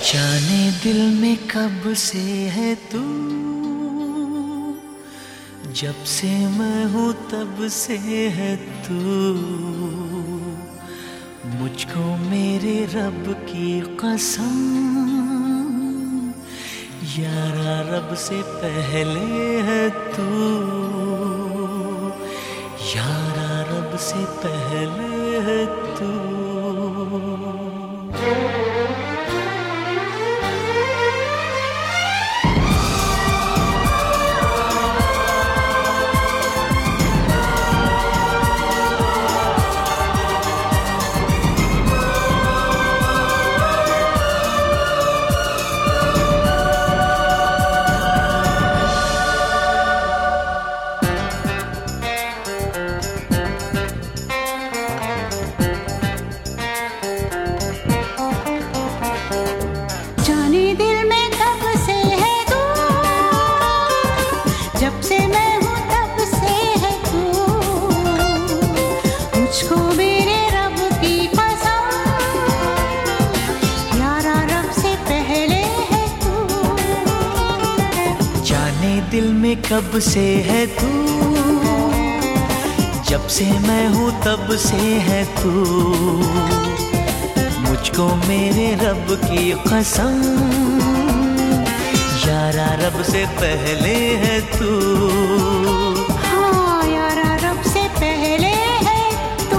जाने दिल में कब से है तू, जब से मैं हूँ तब से है तू। मुझको मेरे रब की कसम, यारा रब से पहले है तू, यारा रब से पहले है तू। जब से मैं हूँ तब से है तू, मुझको मेरे रब की कसम, यारा रब से पहले है तू। जाने दिल में कब से है तू, जब से मैं हूँ तब से है तू। मुझको मेरे रब की कसम, यारा रब से पहले है तू। हाँ यारा रब से पहले है तू।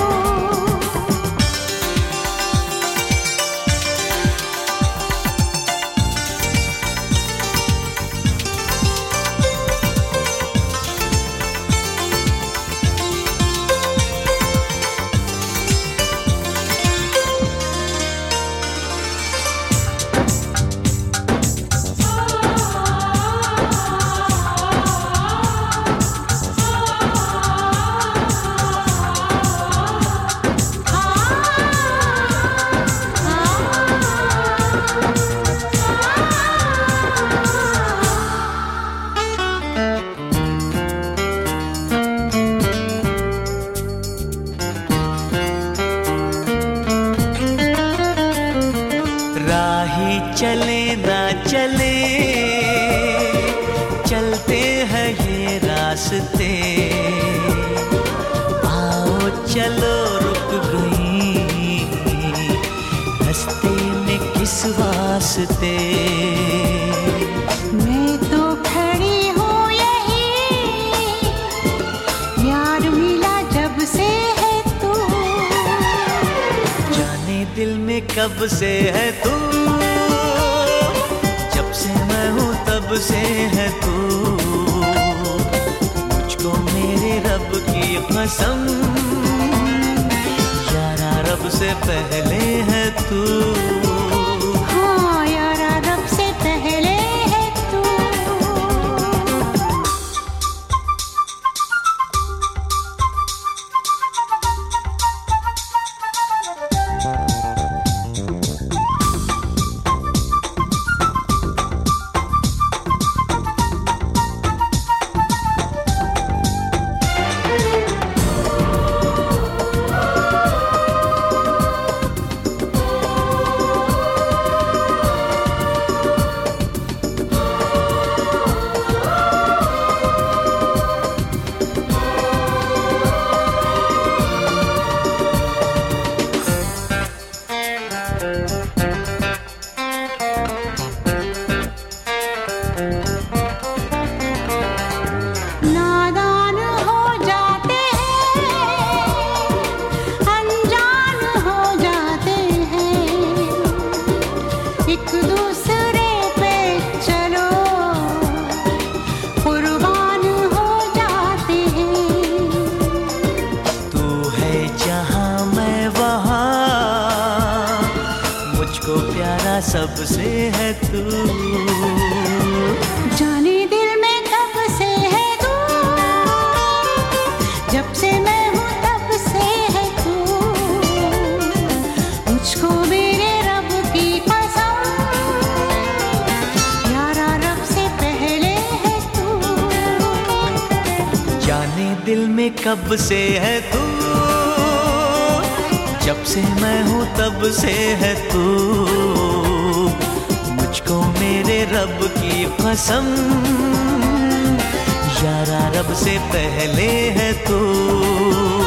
राही चले ना चले, चलते हैं ये रास्ते। आओ चलो रुक गई रास्ते में किस वास्ते। मैं तो खड़ी हूँ यही, यार मिला जब से है तू। जाने दिल में कब से है तू, जब से मैं हूँ तब से है तू। मुझको मेरे रब की कसम, यारा रब से पहले है तू। हाँ यारा रब से पहले है तू। नादान हो जाते हैं, अनजान हो जाते हैं, एक दूसरे पे चलो कुर्बान हो जाते हैं। तू है जहाँ मैं वहाँ, मुझको प्यारा सबसे है तू। जाने दिल में कब से है तू, जब से मैं हूँ तब से है तू। मुझको मेरे रब की कसम, यारा रब से पहले है तू। जाने दिल में कब से है तू, जब से मैं हूँ तब से है तू। रब की कसम, यारा रब से पहले है तू।